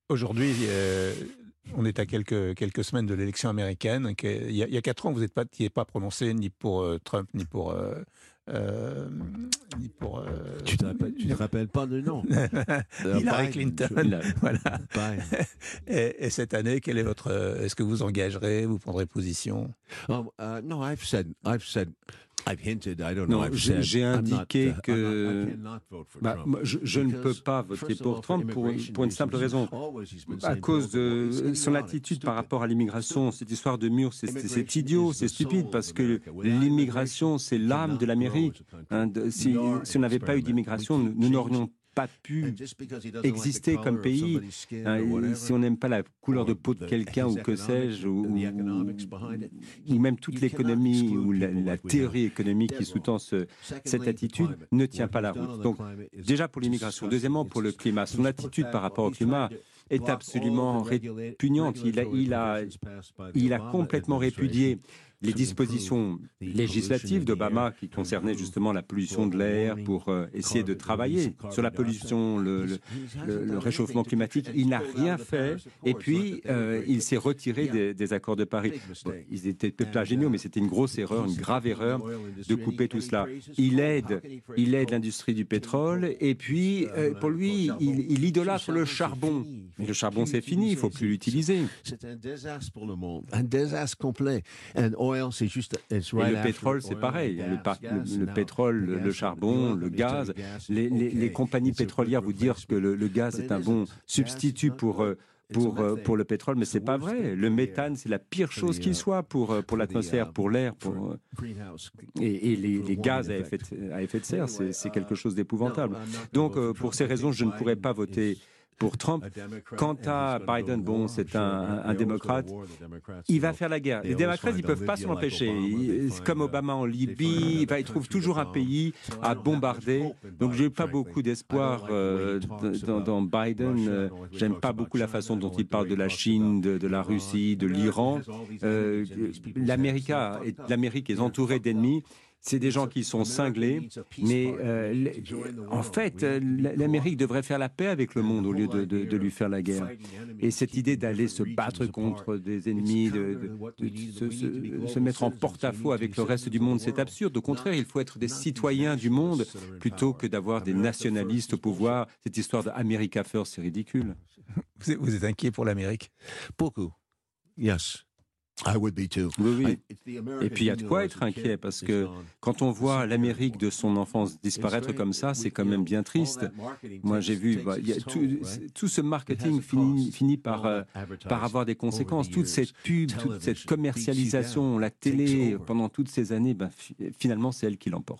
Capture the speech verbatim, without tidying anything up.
Aujourd'hui, euh, on est à quelques, quelques semaines de l'élection américaine. Il y a, il y a quatre ans, vous n'étiez pas, pas prononcé ni pour euh, Trump, ni pour... Euh, euh, ni pour euh, tu te rappelles, tu te rappelles pas de nom. Hillary Clinton. Je... Voilà. Biden. Et, et cette année, quel est votre, est-ce que vous engagerez, vous prendrez position? Oh, uh, no, I've said, I've said, I've hinted, I don't know. Non, j'ai, j'ai indiqué not, que bah, moi, je, je ne peux pas voter pour Trump pour, pour une simple raison. À cause de son attitude par rapport à l'immigration, cette histoire de mur, c'est, c'est, c'est idiot, c'est stupide, parce que l'immigration, c'est l'âme de l'Amérique. Hein, de, si, si on n'avait pas eu d'immigration, nous, nous n'aurions pas pu exister comme pays. Hein, si on n'aime pas la couleur de peau de quelqu'un ou que sais-je, ou, ou, ou même toute l'économie ou la, la théorie économique qui sous-tend ce, cette attitude ne tient pas la route. Donc déjà pour l'immigration. Deuxièmement pour le climat. Son attitude par rapport au climat est absolument répugnante. Il a, il a, il a complètement répudié les dispositions législatives d'Obama qui concernaient justement la pollution de l'air pour euh, essayer de travailler sur la pollution, le, le, le, le réchauffement climatique. Il n'a rien fait et puis euh, il s'est retiré des, des accords de Paris. Bon, ils étaient peut-être géniaux, mais c'était une grosse erreur, une grave erreur de couper tout cela. Il aide, il aide l'industrie du pétrole et puis euh, pour lui, il, il idolâtre le charbon. Mais le charbon, c'est fini, il ne faut plus l'utiliser. C'est un désastre pour le monde, un désastre complet. C'est juste, et le pétrole, c'est pareil. Le, par, le, le pétrole, le, le charbon, le gaz. Les, les, les compagnies pétrolières vous disent que le, le gaz est un bon substitut pour, pour, pour le pétrole, mais c'est pas vrai. Le méthane, c'est la pire chose qu'il soit pour, pour l'atmosphère, pour l'air. Pour... Et, et les, les gaz à effet de, à effet de serre, c'est, c'est quelque chose d'épouvantable. Donc, pour ces raisons, je ne pourrais pas voter pour Trump. Quant à Biden, bon, c'est un, un, un démocrate. Il va faire la guerre. Les démocrates, ils ne peuvent pas s'en empêcher. Ils, comme Obama en Libye, il trouve toujours un pays à bombarder. Donc, je n'ai pas beaucoup d'espoir euh, dans, dans Biden. J'aime pas beaucoup la façon dont il parle de la Chine, de, de la Russie, de l'Iran. Euh, L'Amérique est, l'Amérique est entourée d'ennemis. C'est des gens qui sont cinglés, mais euh, en fait, l'Amérique devrait faire la paix avec le monde au lieu de, de, de lui faire la guerre. Et cette idée d'aller se battre contre des ennemis, de, de, de se, se, se mettre en porte-à-faux avec le reste du monde, c'est absurde. Au contraire, il faut être des citoyens du monde plutôt que d'avoir des nationalistes au pouvoir. Cette histoire d'America First, c'est ridicule. Vous êtes, vous êtes inquiet pour l'Amérique? Beaucoup. Yes. I would be too. Oui, oui. Et puis il y a de quoi être inquiet, parce que quand on voit l'Amérique de son enfance disparaître comme ça, c'est quand même bien triste. Moi j'ai vu, bah, y a tout, tout ce marketing finit, finit par, euh, par avoir des conséquences. Toute cette pub, toute cette commercialisation, la télé, pendant toutes ces années, ben, finalement c'est elle qui l'emporte.